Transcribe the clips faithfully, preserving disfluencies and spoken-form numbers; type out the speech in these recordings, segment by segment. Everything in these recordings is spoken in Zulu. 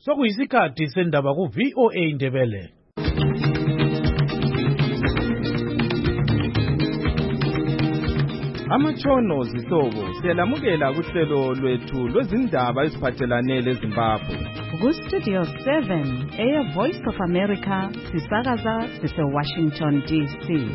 Sokuyisikhathi sendaba ku V O A Ndebele. Amatshono zihlobo siyalamukela kuhlelo lwethu lwezindaba eziphathelane leZimbabwe. Ku Studio seven, Air Voice of America, sisakaza sise Washington D C.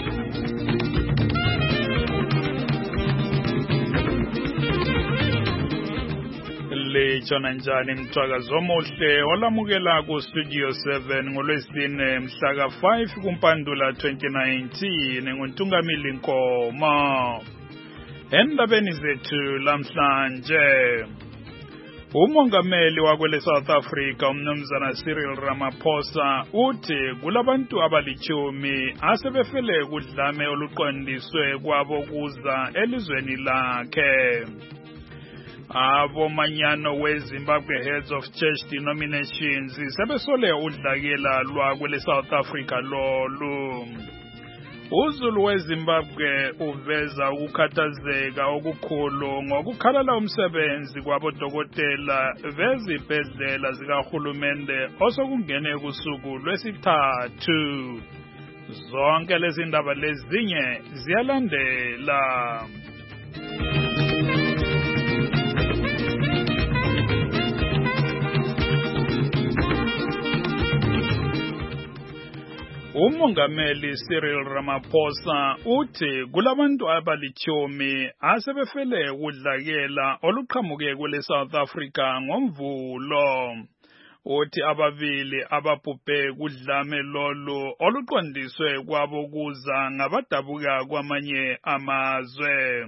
Lechona njani mthwakazo omuhle olamukela ku Studio seven ngolwesine mhla ka five kuMpandula twenty nineteen nguntungamili Nkoma. Endabeni zethu lamhlanje umongameli wakwele South Africa umnumzana Cyril Ramaphosa uthi kulabantu abalichumi asebefele kudlame oluqondiswe kwabo kuza elizweni lakhe. Abomanyano weZimbabwe Heads of Church Denominations sebesole udlakela lwakwele South Africa lolu. Uzulu weZimbabwe uveza ukukhathazeka okukhulu ngokukhalala umsebenzi kwabodokotela bezibhedlela zikahulumende osokungene kusuku lwesithathu. Zonke lezi ndaba lezinye ziyalandela. Umongameli Cyril Ramaphosa uthi kulabantu abalichumi asebefele kudlakela oluqhamuke kwele South Africa ngomvulo. Uthi ababili ababhubhe kudlame lolu oluqondiswe kwabo kuza ngabadabuka kwamanye amazwe.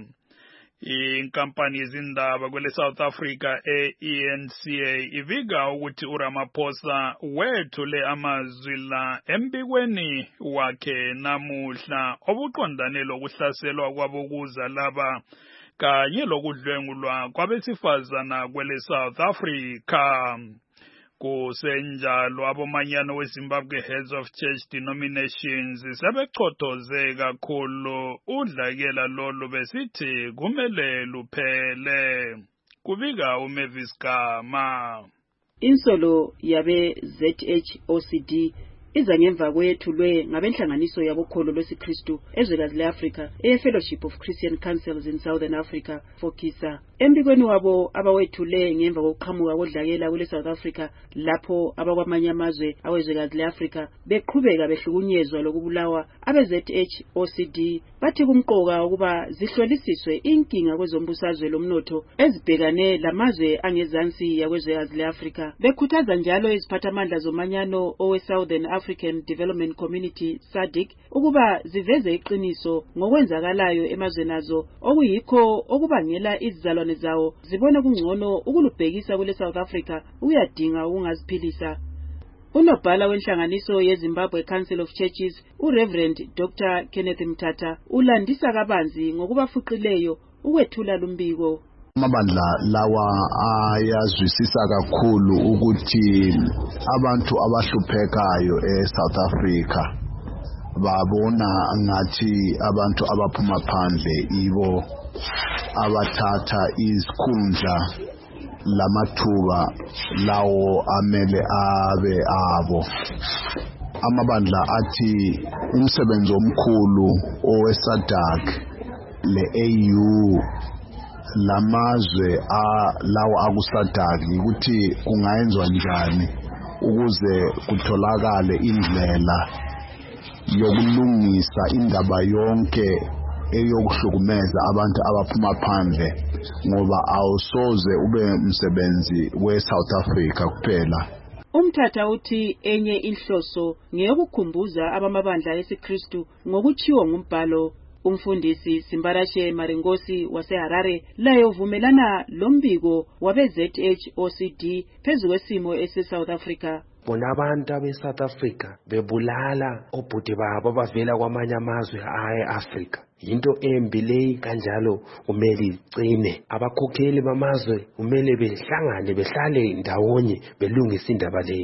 Inkampani yezindaba kwele South Africa e E N C A ivika ukuthi uRamaphosa wethule amazwi la embikweni wakhe namuhla obuqondane lokuhlaselwa kwabokuza laba kanye lokudlwengulwa kwabesifazana kwele South Africa. Kusenjalo abomanyano weZimbabwe Heads of Church Denominations sebechothoze kakhulu udlakela lolu besithi kumele luphele. Kubika uMavis Gama. Insolo yabe Z H O C D iza ngemva kwethulwe ngabenhlanganiso yabokholo lwesiKristu ezwekazi leAfrika eFellowship of Christian Councils in Southern Africa FOCISA. Embikweni wabo abawethule ngemva kokuqhamuka kodlakela kule South Africa lapho abakwamanye amazwe awezwekazi leAfrika beqhubeka behlukunyezwa lokubulawa abe Z H O C D bathi kumqoka ukuba zihlolisiswe inkinga kwezombusazwe lomnotho ezibhekane lamazwe angezansi yakwezwekazi leAfrika. Bekhuthaza njalo iziphathamandla zomanyano owe Southern African Development Community S A D C ukuba ziveze iqiniso ngokwenzakalayo emazweni azo okuyikho okubangela izizalwane zawo zibone kungcono ukulubhekisa kule South Africa uyadinga ukungaziphilisa. Unobhala wenhlanganiso yeZimbabwe Council of Churches uReverend Doctor Kenneth Mthatha ulandisa kabanzi ngokubafuqileyo ukwethula lumbiko. Amabandla lawa ayazwisisa kakhulu ukuthi abantu abahluphekayo eSouth Africa babona ngathi abantu abaphuma phandle ibo abathatha izikhundla lamathuba lawo amele abe abo. Amabandla athi umsebenzi omkhulu oweSADC le A U lamazwe a lawo akusadaki ukuthi kungayenzwa njani ukuze kutholakale indlela yokulungisa indaba yonke eyokuhlukumeza abantu abaphuma phandle ngoba awusoze ube umsebenzi weSouth Africa kuphela. Umthatha uthi enye inhloso ngeyokukhumbuza abamabandla esiKristu ngokuchiwa ngumbhalo. Umfundisi Simbarashe Maringosi waseHarare laye uvumelana lombiko wabe Z H O C D phezu kwesimo ese-South Africa. Bona abantu abe-South Africa bebulala obhuti babo abavela kwamanye amazwe aye-Afrika. Yinto embi leyi kanjalo kumele igcine. Abakhokheli bamazwe kumele behlangane behlale ndawonye belungise indaba leyi.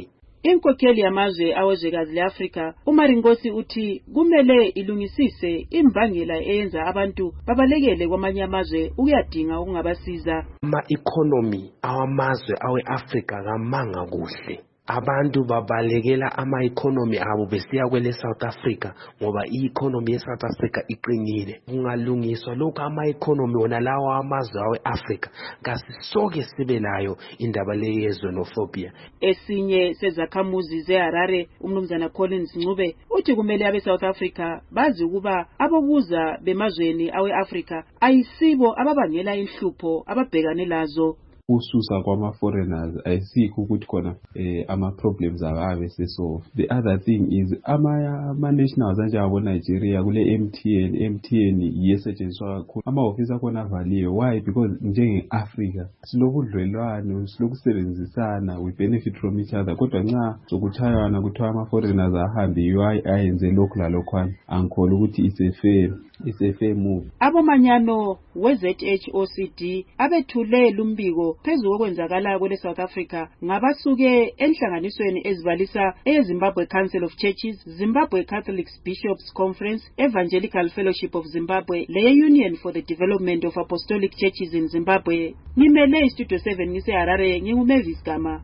Inkokheli yamazwe awezwekazi le-Afrika uMarinkosi uthi kumele ilungisise imbangela eyenza abantu babalekele kwamanye amazwe ukuyadinga ukungabasiza. Ama-economy awamazwe awe-Afrika kamanga kuhle. Abantu babalekela ama-economy abo besiya kwele South Africa ngoba i-economy ye-South Africa iqinile. Kungalungiswa lokho ama-economy wona lawa amazwe awe-Afrika kasisoke sibe layo indaba le yezonofobia. Esinye sezakhamuzi ze-Harare umnumzana Collins Ncube uthi kumele abe-South Africa bazi ukuba abobuza bemazweni awe-Afrika ayisibo ababangela inhlupho ababhekane lazo. Ususa kwama-foreigners ayisikho ukuthi khona eh, ama-problems ababe sesolve. The other thing is ama-nationals anjengabo Nigeria kule M T N, M T N iyesetshenziswa kakhulu. Ama-ofisi akhona avaliwe. Why? Because njenge-Africa silobudlelwano, silokusebenzisana, we benefit from each other. Kodwa nxa sokuchayana kuthiwa ama-foreigners ahambe yiwo ayenze lokhu lalokhwana, angikholwa ukuthi it's a fair, it's a fair move. Abomanyano we-Z H O C D abethule lumbiko phezu kokwenzakala kwele South Africa ngabasuke enhlanganisweni ezibalisa eZimbabwe Council of Churches, Zimbabwe Catholic Bishops Conference, Evangelical Fellowship of Zimbabwe, le Union for the Development of Apostolic Churches in Zimbabwe. Ngimele istudio seven ngise Harare nginguMavis Gama.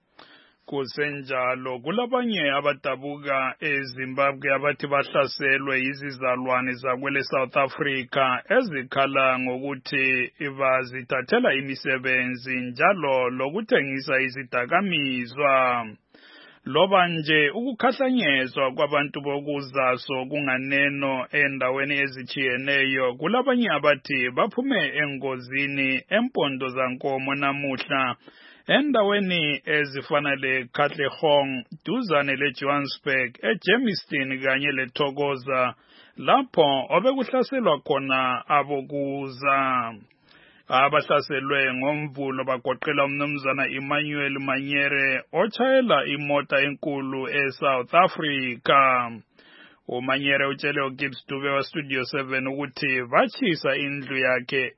Kusenjalo kulabanye abadabuka eZimbabwe abathi bahlaselwe izizalwane zakwele South Africa ezikhala ngokuthi bazithathela imisebenzi njalo lokuthengisa izidakamizwa. Loba nje ukukhahlanyezwa kwabantu bokuzaso kunganeno endaweni ezitshiyeneyo, kulabanye abathi baphume engozini empondo zankomo namuhla endaweni ezifana le Katlehong duzane le Johannesburg, eJermiston kanye le Thokoza lapho obekuhlaselwa khona abokuza. Abahlaselwe ngomvulo bagoqela umnumzana Emmanuel Manyere ochayela imota enkulu eSouth Africa. uManyere utshele uGibbs Dube wa Studio seven ukuthi bachisa indlu yakhe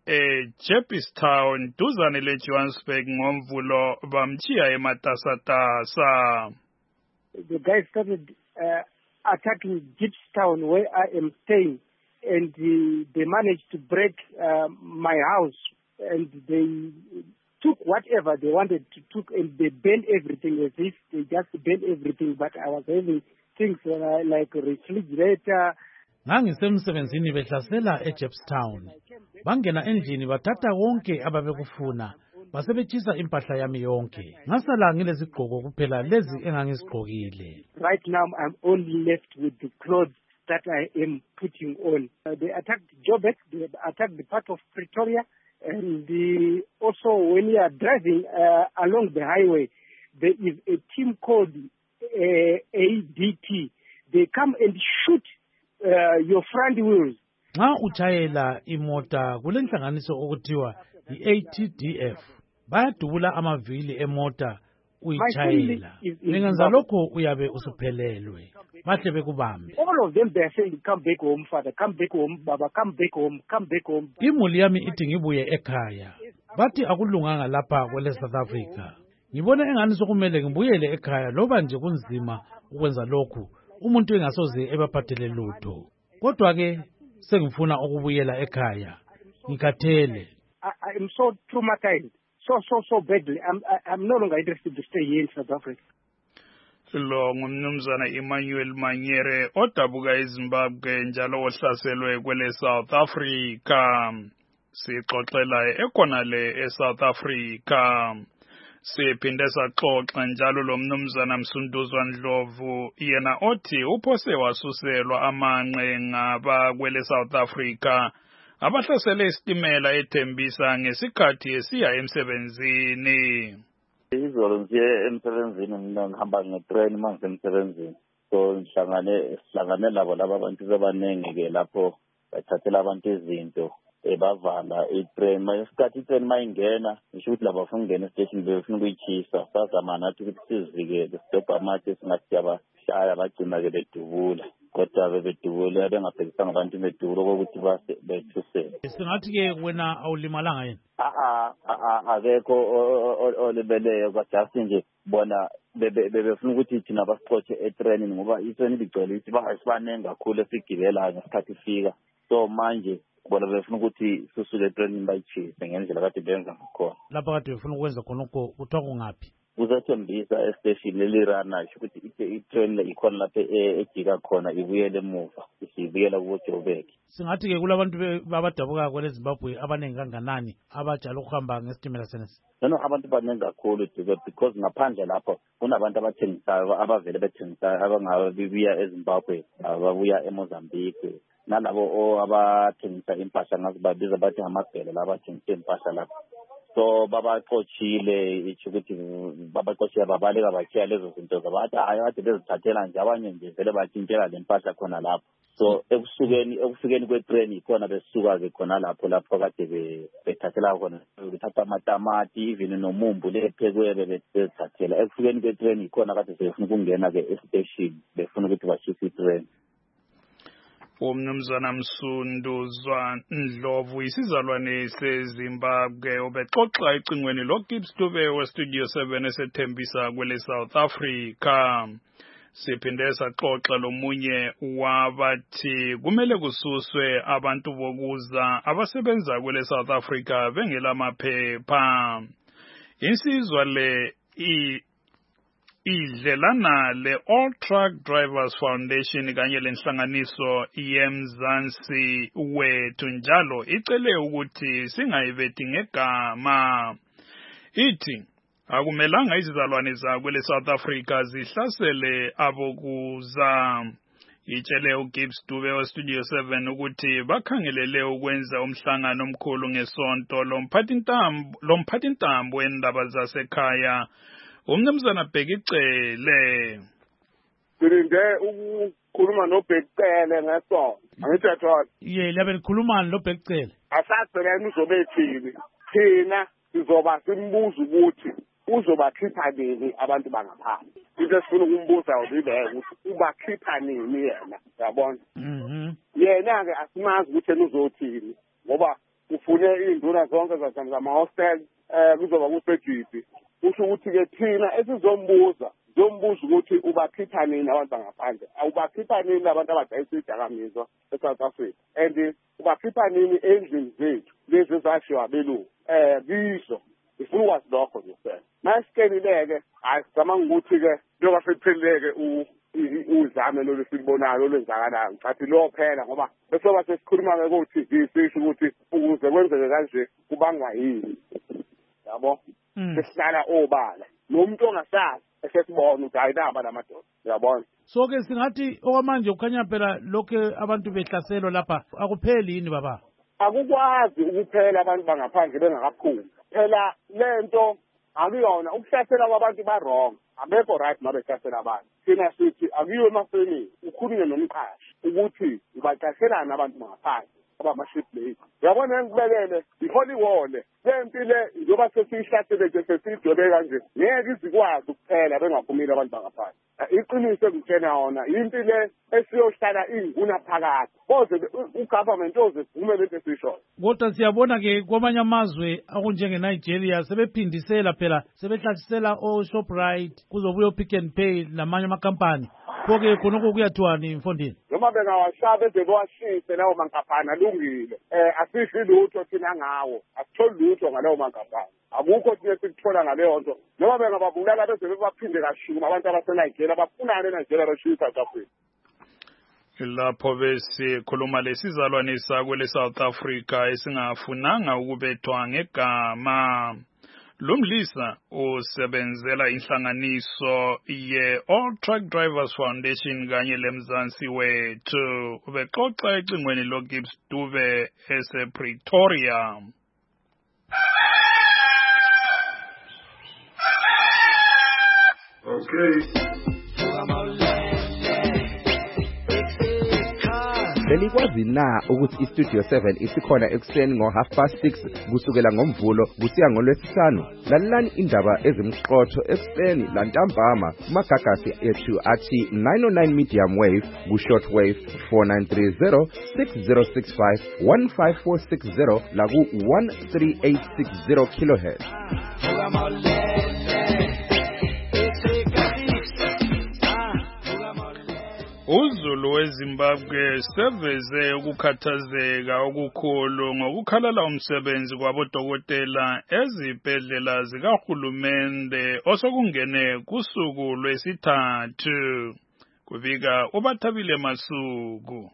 eJeppstown duzane le Johannesburg ngomvulo bamchiya ematasatasa. The guys started uh, attacking Jeppstown where I am staying, and uh, they managed to break uh, my house, and they took whatever they wanted to took, and they burned everything as if they just burned everything. But I was having things uh, like a refrigerator. Ngangisemsebenzini behlasela eJeppstown. Bangena endlini bathatha konke ababekufuna. Basebetshisa impahla yami yonke. Ngasala ngilezigqoko kuphela lezi engangizigqokile. Right now I'm only left with the clothes that I am putting on. Uh, they attacked Joburg, they attacked the part of Pretoria, and the, also when you are driving uh, along the highway, there is a team called uh, A D T. They come and shoot uh, your front wheels. Nxa uchayela imota kulenhlanganiso okuthiwa i-A T D F. Bayadubula amavili emota uyichayela. Mengenza lokho uyabe usuphelelwe. Bahle bekubambe. All of them they are saying come back home father, come back home baba, come back home, come back home. Imuli yami ithi ngibuye ekhaya. Bathi akulunganga lapha kwele South Africa. Ngibona engani sokumele ngibuyele ekhaya loba nje kunzima ukwenza lokhu. Umuntu engasoze ebaphathele lutho. Kodwa ke sengifuna ukubuyela ekhaya. Ngikhathele. I am so traumatized. So, so, so badly. I'm, I, I'm no longer interested to stay here in South Africa. Lo ngumnumzana Emmanuel Manyere odabuka eZimbabwe njalo ohlaselwe kwele South Africa. Sixoxela ekhonale eSouth Africa. Siphinde saxoxa njalo lo mnumzana Msunduzwa Ndlovu yena othi uphose wasuselwa amanqe ngaba kwele South Africa. Abahlasele isitimela eThembisa ngesikhathi esiya emsebenzini. Izolo nje emsebenzini mina ngihamba ngetrain manje emsebenzini. So ngihlangane sihlangane labo laba abantu sebanenge ke lapho bathathela abantu izinto ebavala itrain. Mayisikhathi itrain mayingena ngisho ukuthi laba bafuna ukungena estation befuna ukuyichisa. Sazama nathi ukuthi sizivikele stop amathi singathi yabashaya bagcina ke bedubula. kodwa bebedubule bengabhekisanga abantu bedubule okokuthi base bethusele. Singathi-ke wena awulimalanga yini? a a akekho olibeleyo kwajust nje bona bebefuna ukuthi thina basixotshe etraining ngoba itraining igcwele ithi basibanenge kakhulu esigibela ngesikhathi ifika. So manje bona befuna ukuthi susuke etraining bayichise ngendlela kade benza ngakhona. Lapha kade befuna ukwenza khona ukho kuthiwa kungaphi? Uzathembisa estation lelirana ukuthi itrain ikhona lapha ejika khona ibuyele emuva isibuyela ku Joburg. Singathi ke kulabantu babadabuka kwele Zimbabwe abaningi kanganani abajala ukuhamba ngesitimela senesi? No abantu baningi kakhulu because ngaphandle lapho kunabantu abathengisayo abavele bethengisayo abangabibuya eZimbabwe ababuya eMozambique nalabo abathengisa impahla ngazibabiza bathi amabhele labathengisa impahla lapho. So babaxoshile ithi ukuthi babaxoshile babaleka bachiya lezo zinto zabathi hayi ade bezithathela nje abanye nje vele bathintela lempahla khona lapho. So ekusukeni ekufikeni kwetrain ikhona besuka ke khona lapho lapho kade bethathela khona bethatha amatamati even nomumbu lephekwe bezithathela ekufikeni kwetrain ikhona kade befuna ukungena ke estation befuna ukuthi bashise itrain. Umnumzana Msunduzwa Ndlovu isizalwane seZimbabwe obexoxa ecingweni lo Gibbs Dube we Studio seven esethembisa kwele South Africa. Siphinde saxoxa lomunye wabathi kumele kususwe abantu bokuza abasebenza kwele South Africa bengela maphepha. Insizwa le i idlelana le All Truck Drivers Foundation kanye lenhlanganiso yemzansi wethu njalo icele ukuthi singayibethi ngegama. Ithi akumelanga izizalwane zakwele South Africa zihlasele abokuza. Itshele uGibbs Dube we Studio seven ukuthi bakhangelele ukwenza umhlangano omkhulu ngesonto lomphathintambo lomphathintambo endaba zasekhaya umnumzana Bhekicele. Sirinde ukukhuluma noBhekicele ngesonto. Angithetha. Ye labe likhuluma noBhekicele. Asacela uzobethini. Thina sizoba simbuza ukuthi uzobakhipha nini abantu bangaphandle. Into esifuna ukumbuza ulibe ukuthi ubakhipha nini yena. Yabona? Mhm. Yena ke asimazi ukuthi uzothini ngoba ufune induna zonke zama hostel eh kuzoba kuseGibbs. Usho ukuthi ke thina esizombuza zombuza ukuthi ubakhipha nini abantu bangaphandle awubakhipha nini abantu abadayisa idakamizwa eSouth Africa and ubakhipha nini endlini zethu lezi zashiwa belungu eh bizo ifuna ukwazi lokho nje kuphela masikelileke asicabanga ukuthi ke njengoba sekupheleleke uzame lolu silibonayo olwenzakalayo ngicathi lo phela ngoba besoba sesikhuluma ke ukuthi sisho ukuthi ukuze kwenzeke kanje kubangwa yini yabo sesihlala obala nomuntu ongasazi esesibona ukuthi ayinaba lamadoda uyabona. So ke singathi okwamanje ukhanya phela lokho abantu behlaselwa lapha akupheli yini baba? Akukwazi ukuphela abantu bangaphandle bengakaphumi phela lento akuyona ukuhlasela kwabantu ba wrong abekho right mabe ehlasela abantu. Thina sithi akuyiwe emafemini ukhulume nomqashi ukuthi ubaqashelana abantu bangaphandle abamaship late. Uyabona ngibelele iholy wall lempile njoba sesihlasele nje sesijwebe kanje ngeke izikwazi ukuphela bengaphumile abantu bangaphandle. Iqiniso engitshena yona impile esiyohlala inguna phakathi koze ugovernment ozevume lento esisho. Kodwa siyabona ke kwamanye amazwe akunjenge Nigeria sebephindisela phela sebehlasisela o Shoprite kuzobuya Pick n Pay namanye amakampani. Konke khonoko kuyathiwani Mfondini? Noma bengawashaba eze bewashise lawo mankampani alungile. Eh asishi lutho thina ngawo. Asitholi lutho ngalawo mankampani. Akukho thina sikuthola ngaleyo nto. Noma bengababulala bese bebaphinde kashuma abantu abaseNigeria bafunana eNigeria bashisa South Africa. Lapho besikhuluma lesizalwane sakwele South Africa esingafunanga ukubethwa ngegama. Lumlisa usebenzela inhlanganiso ye All Truck Drivers Foundation kanye lemzansi wethu ubexoxa ecingweni lo Gibbs Dube ese Pretoria. Okay. belikwazi na ukuthi iStudio seven isikhona ekuseni ngo half past six kusukela ngomvulo kusiya ngolwesihlanu? Lalelani indaba ezimqotho ekuseni lantambama kumagagasi ethu athi nine oh nine medium wave ku shortwave four nine three zero six zero six five one five four six zero la ku one three eight six zero kilohertz. uZulu weZimbabwe seveze ukukhathazeka okukhulu ngokukhalala umsebenzi kwabodokotela ezibhedlela zikahulumende osokungene kusuku lwesithathu. Kubika uBathabile Masuku.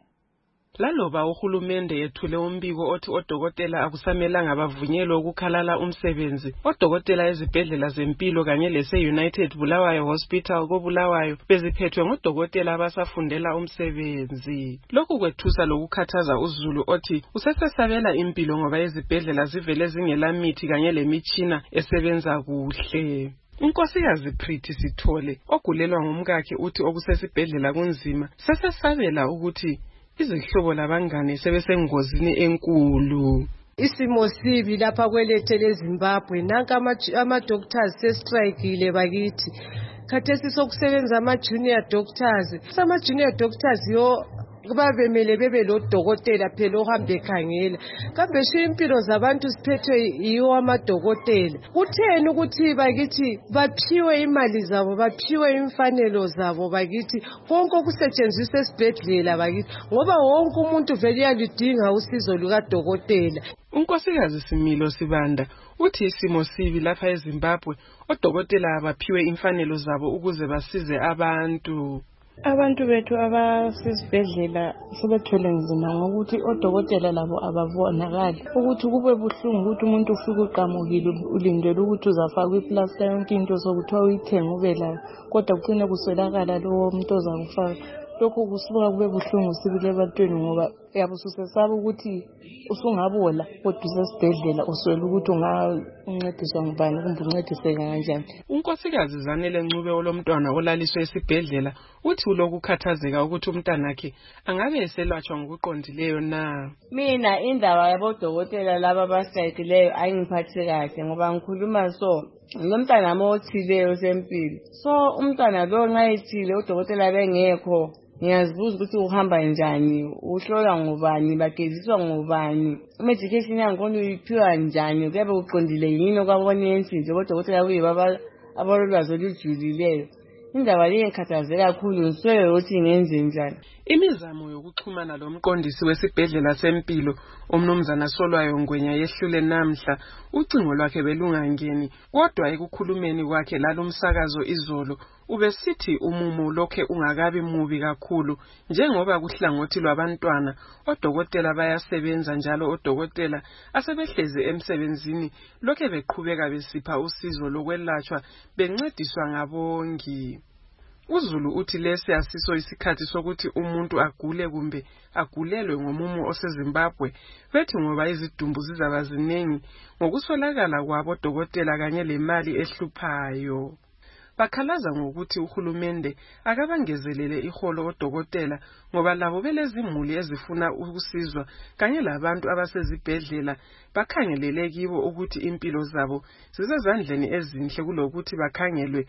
Laloba uhulumende yethule umbiko othi odokotela akusamelanga bavunyelwe ukukhalala umsebenzi, odokotela ezibhedlela zempilo kanye lese United Bulawayo Hospital koBulawayo beziphethwe ngodokotela abasafundela umsebenzi. Lokhu kwethusa lokukhathaza uZulu othi usesesabela impilo ngoba izibhedlela zivele zingela mithi kanye lemitshina esebenza kuhle. Unkosikazi Prithi Sithole ogulelwa ngumkakhe uthi okusesibhedlela kunzima, sesesabela ukuthi izihlobo labangane sebesengozini enkulu. Isimo sibi lapha kwelethe leZimbabwe, nanka ama doctors sestrikeile bakithi. Khathesi sokusebenza ama junior doctors. Sama junior doctors yo kubabemele bebe lo dokotela phela ohambe ekhangela. Kambe shimpilo zabantu siphethwe yiwo amadokotela. Kutheni ukuthi bakithi baphiwe imali zabo, baphiwe imfanelo zabo bakithi, konke okusetshenziswa esibhedlela bakithi, ngoba wonke umuntu vele uyalidinga usizo luka dokotela. Unkosikazi Similo Sibanda uthi isimo sibi lapha eZimbabwe, odokotela abaphiwe imfanelo zabo ukuze basize abantu. Abantu bethu abasesibhedlela sebethwele nzima ngokuthi odokotela labo ababonakali, ukuthi kube buhlungu ukuthi umuntu ufike uqamukile ulindele ukuthi uzafaka iplaster yonke into sokuthiwa uyithenga ube layo, kodwa kucine kuswelakala lowo muntu ozakufaka. Lokho kusuka kube buhlungu sibile ebantwini ngoba yabususesaba ukuthi usungabola kodwa usesibhedlela uswela ukuthi ungancediswa ngubani kumbe uncediseka kanjani. Unkosikazi Zanele Ncube olomntwana olaliswe esibhedlela uthi ulokukhathazeka ukuthi umntanakhe angabe eselatshwa ngokuqondileyo na. Mina indaba yabodokotela laba abasayikileyo ayingiphathi kahle ngoba ngikhuluma so ngomntana mothileyo sempilo. So umntana lo nxa ethile udokotela bengekho, ngiyazibuza ukuthi uhamba njani, uhlola ngubani, bageziswa ngubani, medication yangikhona uyiphiwa njani, kuyabe uqondile yini okwabonensi nje kodokotela kuyibaba abalolwazi olujulileyo. Indaba le ngikhathazeka kakhulu, ngiswele ukuthi ngenze njani. Imizamo yokuxhumana lomqondisi wesibhedlela sempilo umnumzana Solwayo Ngwenya yehlule namhla, ucingo lwakhe belungangeni, kodwa ekukhulumeni kwakhe lalumsakazo izolo ubesithi umumo lokhe ungakabi mubi kakhulu njengoba kuhlangothi lwabantwana odokotela bayasebenza njalo odokotela asebehleze emsebenzini lokhe beqhubeka besipha usizo lokwelatshwa bencediswa ngabongi. uZulu uthi lesi asiso isikhathi sokuthi umuntu agule kumbe agulelwe ngomumo oseZimbabwe, bethi ngoba izidumbu zizaba ziningi ngokuswelakala kwabo dokotela kanye lemali ehluphayo. Bakhalaza ngokuthi uhulumende akabangezelele iholo odokotela ngoba labo belezimuli ezifuna ukusizwa kanye labantu abasezibhedlela bakhangelele kibo ukuthi impilo zabo zisezandleni ezinhle kulokuthi bakhangelwe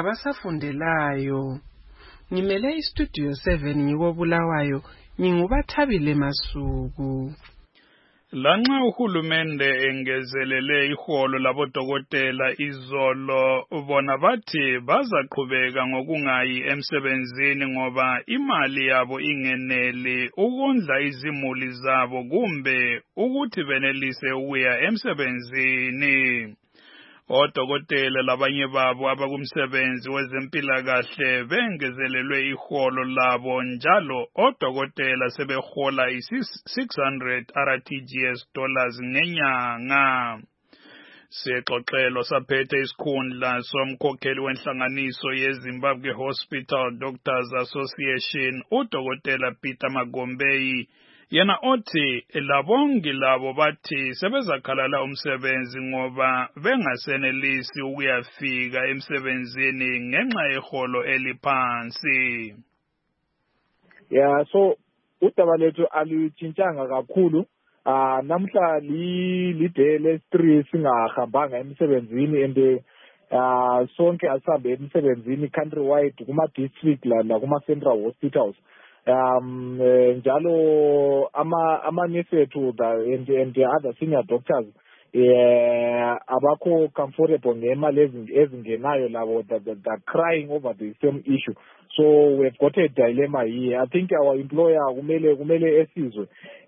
ngabasafundelayo. Ngimele iStudio seven ngikobulawayo, nginguBathabile Masuku. Lanxa uhulumende engezelele iholo labodokotela izolo, bona bathi bazaqhubeka ngokungayi emsebenzini ngoba imali yabo ingeneli ukondla izimuli zabo kumbe ukuthi benelise ukuya emsebenzini. Odokotela labanye babo abakumsebenzi wezempilakahle bengezelelwe iholo labo, njalo odokotela sebehola six hundred R T G S dollars ngenyanga. Sexoxelo saphethe isikhundla somkhokheli wenhlanganiso yeZimbabwe Hospital Doctors Association udokotela Peter Magombeyi, yena othi labongi labo bathi sebezakhalala umsebenzi ngoba bengasenelisi ukuyafika emsebenzini ngenxa yeholo eliphansi. Yeah, so udaba lethu alutshintshanga kakhulu. Ah namhla li liday lesi-three singahambanga emsebenzini and ah sonke asabe emsebenzini countrywide kuma district la kuma central hospitals. Um njalo ama ama nurse ethu and and the other senior doctors eh abakho comfortable ngemali ezingenayo labo that crying over the same issue. So we've got a dilemma here. I think our employer kumele kumele esizwe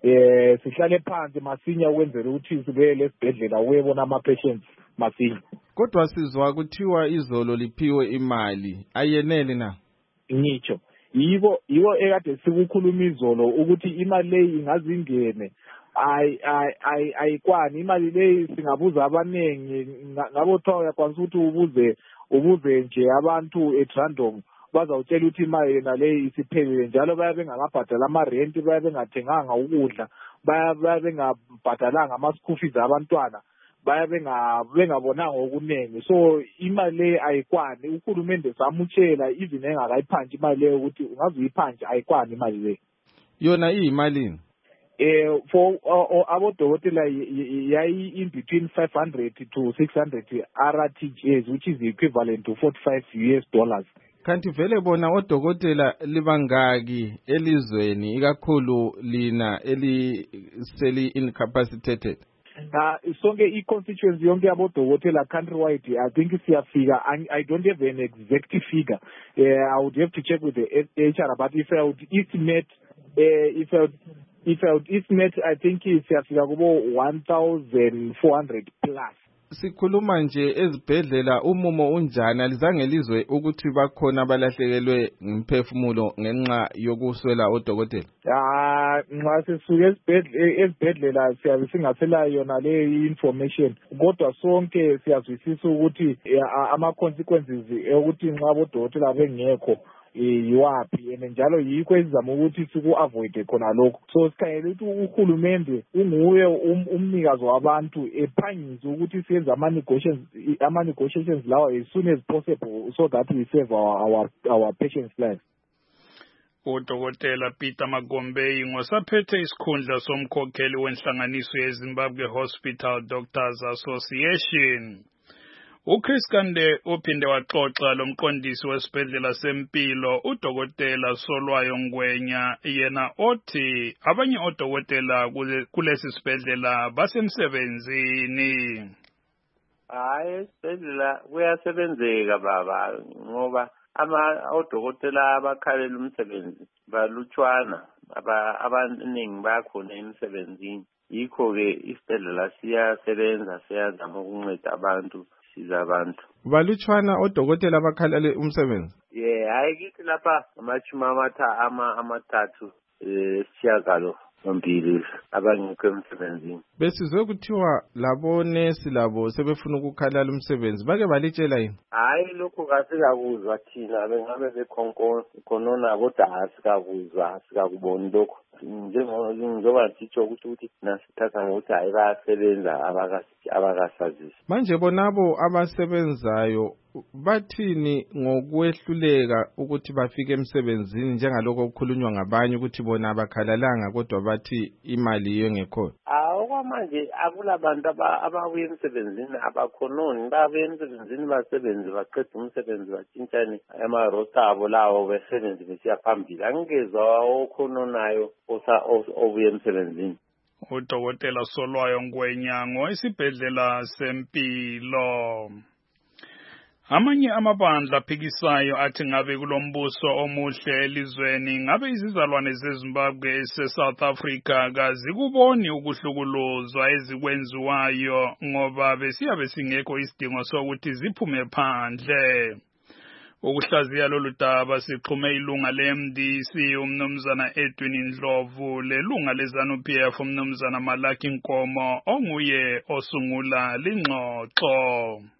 eh sihlale phansi masinya ukwenzela ukuthi sibe lesibhedlela uyebona ama patients masinya. Kodwa sizwa kuthiwa izolo liphiwe imali ayenele na? Ngitsho yibo yibo ekade sikukhuluma izolo ukuthi imali leyi ingazingene ay ay ayikwani imali leyi singabuza abanengi ngabo thawa yakwanisa ukuthi ubuze ubuze nje abantu at random bazawutshela ukuthi imali yena leyi isiphelile njalo baya bengakabhadala ama rent baya bengathenganga ukudla baya baya bengabhadalanga ama school fees abantwana baya benga bengabonanga okunengi. So imali leyi ayikwani uhulumende samutshela even engakayiphanje imali leyo ukuthi ungaziyiphanje ayikwani imali leyo. Yona iyimalini? Eh for abodokotela yayi in between five hundred to six hundred R T Gs, which is the equivalent to forty-five U S dollars. Kanti vele bona odokotela libangaki elizweni ikakhulu lina eliseli incapacitated? Na sonke i-constituency yonke yabodokotela countrywide I think siyafika. I don't have an exact figure. uh, I would have to check with the H R, but if I would estimate uh, if I would, if I would estimate I think siyafika kubo one thousand four hundred plus. Sikhuluma nje ezibhedlela umumo unjani alizange lizwe ukuthi bakhona abalahlekelwe ngimphefumulo ngenxa yokuswela odokotela? Ah nxa sisuke esibhedlela siyabe singasela yona le information kodwa sonke siyazwisisa ukuthi ama consequences ukuthi nxa abodokotela bengekho yiwapi and njalo yikho ezizama ukuthi siku avoid khona lokho. So sikhangela ukuthi uhulumende unguye umnikazi wabantu ephangise ukuthi siyenze ama negotiations ama negotiations lawa as soon as possible so that we save our our, our patients' lives. Udokotela Peter Magombe ngosaphethe isikhundla somkhokheli wenhlanganiso yeZimbabwe Hospital Doctors Association. uChris Kande uphinde waxoxa lomqondisi wesibhedlela sempilo udokotela Solwayo Ngwenya yena othi abanye odokotela kulesi sibhedlela basemsebenzini. Hayi isibhedlela kuyasebenzeka baba ngoba ama odokotela abakhalela umsebenzi balutshwana abaningi bayakhona emsebenzini. Yikho ke isibhedlela siyasebenza siyazama ukunceda abantu siza abantu. Balutshwana odokotela abakhalela umsebenzi? Yeah, hayi kithi lapha amachuma amatha ama amathathu eh siyagalo ngombili abangekho emsebenzini. Besizwe kuthiwa labo nesi labo sebefuna ukukhalala umsebenzi bake balitshela yini? Hayi lokho kasikakuzwa thina bengabe bekhonko khonona kodwa asikakuzwa asikakuboni lokho. Njengoba sitsho ukuthi nasithatha ngokuthi hayi bayasebenza abakasazisi. Manje bonabo abasebenzayo bathini ngokwehluleka ukuthi bafike emsebenzini njengalokho okukhulunywa ngabanye ukuthi bona abakhalalanga kodwa bathi imali iyo ngekho? Awu kwamanje akulabantu ababuye emsebenzini abakhononi babuye emsebenzini basebenze baqeda umsebenzi batshintshane ama rota abo lawo besebenze besiya phambili. Angezwa okhononayo osa obuye emsebenzini. Udokotela Solwayo Ngwenya ngoesibhedlela sempilo. Amanye amabandla aphikisayo athi ngabe kulombuso omuhle elizweni ngabe izizalwane zeZimbabwe ese-South Africa kazikuboni ukuhlukuluzwa ezikwenziwayo ngoba besiyabe singekho isidingo sokuthi ziphume phandle. Ukuhlaziya lolu daba sixhume ilunga le-M D C umnumzana Edwin Ndlovu lelunga le-ZANU P F umnumzana Malaki Nkomo onguye osungula lingxoxo.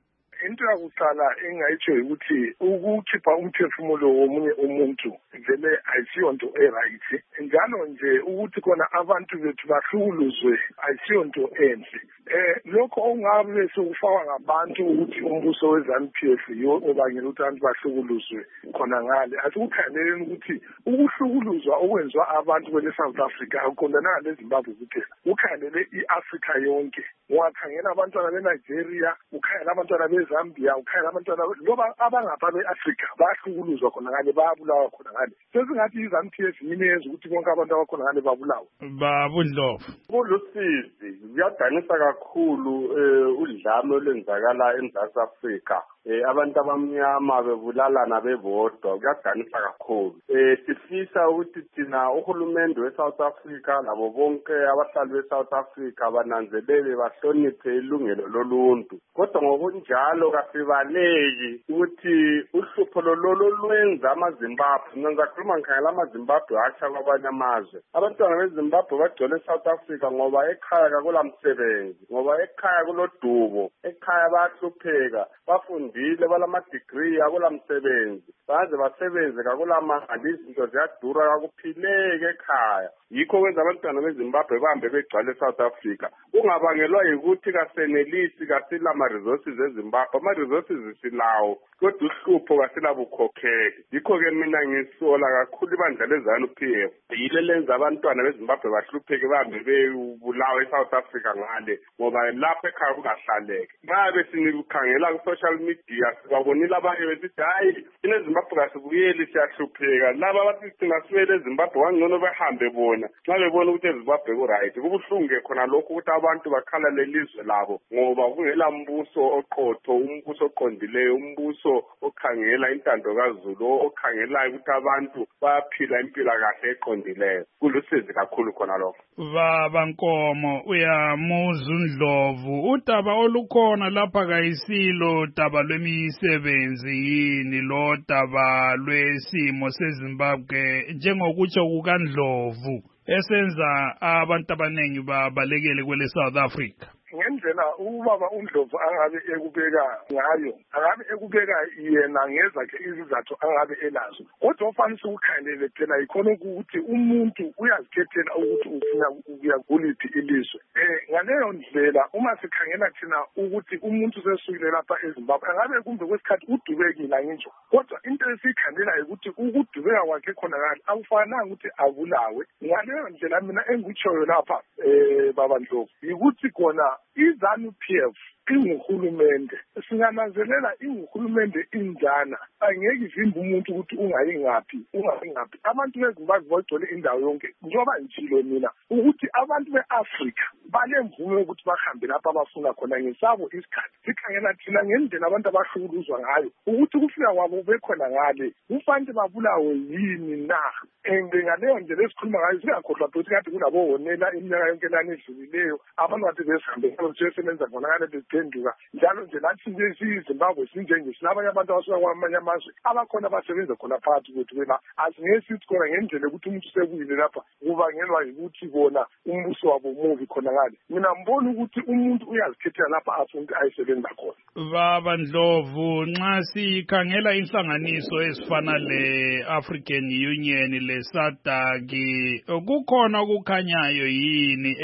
into yakuqala engayitsho ukuthi ukukhipha umphefumulo womunye umuntu vele ayisiyonto e-right, njalo nje ukuthi khona abantu bethu bahlukuluzwe ayisiyonto enhle. Eh lokho ongabe sokufakwa ngabantu ukuthi umbuso we-ZANU P F yiwo obangela ukuthi abantu bahlukuluzwe khona ngale. Asikukhangeleni ukuthi ukuhlukuluzwa okwenziwa abantu kwele South Africa akuqondana neZimbabwe kuphela, ukhangelele i-Africa yonke. Ungakhangela abantwana beNigeria, ukhangela abantwana beZambia, ukhangela abantwana loba abangapha be-Africa bahlukuluzwa khona ngale, bayabulawa khona ngale. Sesingathi i-ZANU P F yini yenza ukuthi bonke abantu abakhona ngale babulawa. Babundlovu Kulusizi kuyadanisa kakhulu udlame olwenzakala eMzantsi Afrika. Eh abantu abamnyama bebulalana bebodwa kuyadanisa kakhulu. Eh sifisa ukuthi thina uhulumende weSouth Africa labo bonke abahlali beSouth Africa bananzelele bahloniphe ilungelo loluntu. Kodwa ngokunjalo kasibaleki ukuthi uhlupho lolo lwenza amaZimbabwe, ngenza khuluma ngikhangela amaZimbabwe acha kwabanye amazwe. Abantwana beZimbabwe bagcwele eSouth Africa ngoba ekhaya akulamsebenzi, ngoba ekhaya kulodubo, ekhaya bayahlupheka, bafundile balama degree akulamsebenzi, baze basebenze kakulamali, izinto ziyadura kakuphileke ekhaya. Yikho kwenza abantwana beZimbabwe bahambe begcwele eSouth Africa. Ungabangelwa yikuthi kasenelisi kasilama resources eZimbabwe, ama resources silawo kodwa uhlupho kasilabukhokheli. Yikho ke mina ngisola kakhulu ibandla leZANU P F yile lenza abantwana beZimbabwe bahlupheke bahambe bebulawa eSouth Africa ngale, ngoba lapha ekhaya kungahlaleke. Babe sinikhangela ku social media sibabonile abanye besithi hayi ine Zimbabwe kasibuyeli siyahlupheka. Laba bathi thina siwele eZimbabwe wangcono behambe bona xa bebona ukuthi eZimbabwe ku right. Kubuhlungu khona lokho ukuthi abantu bakhala lelizwe labo ngoba kungela mbuso oqotho, umbuso oqondileyo, umbuso okhangela intando kaZulu, okhangela ukuthi abantu bayaphila impilo kahle eqondileyo. Kulusizi kakhulu khona lokho. Baba Nkomo uyamuza uNdlovu, udaba olukhona lapha kayisilo daba lwemisebenzi yini lo daba lwesimo seZimbabwe njengokutsho kukaNdlovu esenza abantu abanengi babalekele kwele South Africa. Ngendlela ubaba uNdlovu angabe ekubeka ngayo, angabe ekubeka yena ngezakhe izizathu angabe elazo. Kodwa ofanele ukukhangelele phela ikhona ukuthi umuntu uyazikhethela ukuthi ufuna ukuya kuliphi ilizwe. Eh ngaleyo ndlela uma sikhangela thina ukuthi umuntu sesukile lapha eZimbabwe angabe kumbe kwesikhathi udubekile ngisho. Kodwa into esikhangelela ukuthi ukudubeka kwakhe khona ngale akufanele ukuthi abulawe. Ngaleyo ndlela mina engikutshoyo lapha eh baba Ndlovu ukuthi khona iZANU P F inguhulumende, singananzelela inguhulumende injana, angeke ivimbe umuntu ukuthi ungayingaphi ungayingaphi. Abantu beZimbabwe bagcwele indawo yonke, njengoba ngitshilo mina ukuthi abantu beAfrica banemvume ukuthi bahambe lapha abafuna khona ngesabo isikhathi. Sikhangela thina ngendlela abantu abahlukuluzwa ngayo ukuthi kufika kwabo bekhona ngale kufanele babulawe yini na. And ngaleyo ndlela esikhuluma ngayo singakhohlwa ukuthi kade kulabo honela iminyaka yonke lana edlulileyo abantu bathi besambe sebenza khona ngale beziphenduka, njalo nje nathi nje siyiZimbabwe sinjenge sinabanye abantu abasuka kwamanye amazwe abakhona basebenza khona phakathi kwethu. Wena asingeke sithi khona ngendlela ukuthi umuntu sekuyile lapha kubangelwa yikuthi bona umbuso wabo muvi khona ngale. Mina mbona ukuthi umuntu uyazikhethela lapha afuna ayisebenza khona. Baba Ndlovu, nxa sikhangela inhlanganiso ezifana le-African Union le-SADC, kukhona okukhanyayo yini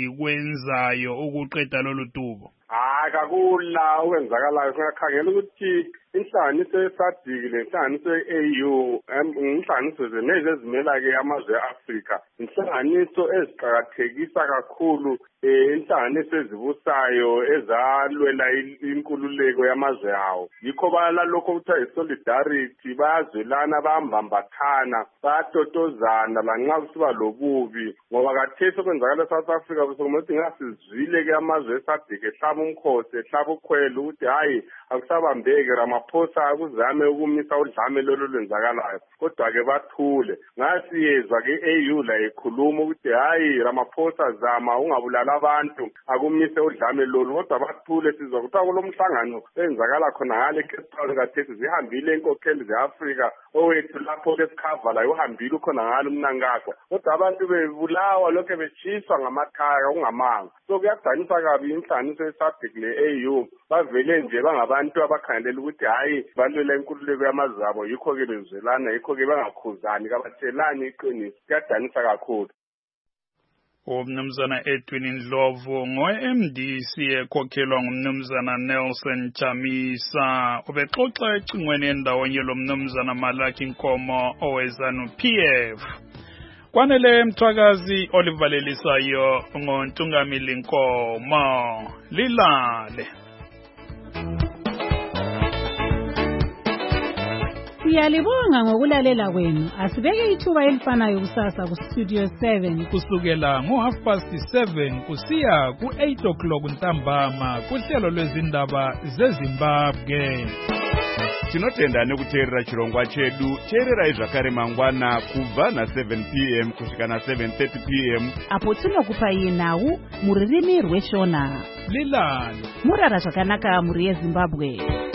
ezikwenzayo ukuqeda lolu dubo? Hayi kakula okwenzakalayo. Singakhangela ukuthi inhlanganiso ye-SADC lenhlanganiso ye-A U inhlanganiso zenezi ezimela-ke amazwe e-Afrika, inhlanganiso eziqakathekisa kakhulu inhlanganiso ezibusayo ezalwela inkululeko yamazwe awo. Yikho balalokho kuthiwa i-solidarity, bayazwelana, bayambambathana, bayatotozana lanxa kusiba lobubi, ngoba khathesi okwenzakala eSouth Africa kusokuthi ngasizwile-ke amazwe e-SADC ehlaba umkhosi, ehlaba ukhwelo ukuthi hayi akusabambeke, Ramaphosa akuzame ukumisa udlame lolu lwenzakalayo. Kodwa-ke bathule. Ngasiyezwa-ke i-A U la ikhuluma ukuthi hayi Ramaphosa zama ungabulala abantu akumise udlame lolu, kodwa bathule. Sizwa kuthiwa kulomhlangano enzakala khona ngale eCape Town khathesi zihambile inkokheli ze-Afrika, owethu lapho-ke esikhavala uhambile ukhona ngalo umnankakho, kodwa abantu bebulawa lokho bechiswa ngamakhaya kungamanga. So kuyadanisa kabi inhlanganiso ye-SADC le-A U bavele nje bangaba abantu abakhangelela ukuthi hayi balwela inkululeko yamazabo yikho-ke bezwelana yikho-ke bangakhuzani kabatshelani iqiniso kuyadanisa kakhulu. Umnumzana Edwin Ndlovu ngo-M D C ekhokhelwa ngumnumzana Nelson Chamisa ubexoxa ecingweni endawonye lo mnumzana Malaki Nkomo owezanu P F. Kwanele mthwakazi olivalelisayo ngontungamili Nkomo lilale. Siyalibonga ngokulalela kwenu. Asibeke ithuba elifanayo kusasa ku Studio seven kusukela ngo half past seven kusiya ku eight o'clock ntambama kuhlelo lwezindaba zeZimbabwe. Tinotenda nekuteerera chirongwa chedu cherera izvakare mangwana kubva na seven p m kusvika na seven thirty p m apo tinokupa iye nhau muririmi rweshona lilale murara zvakanaka muri yeZimbabwe.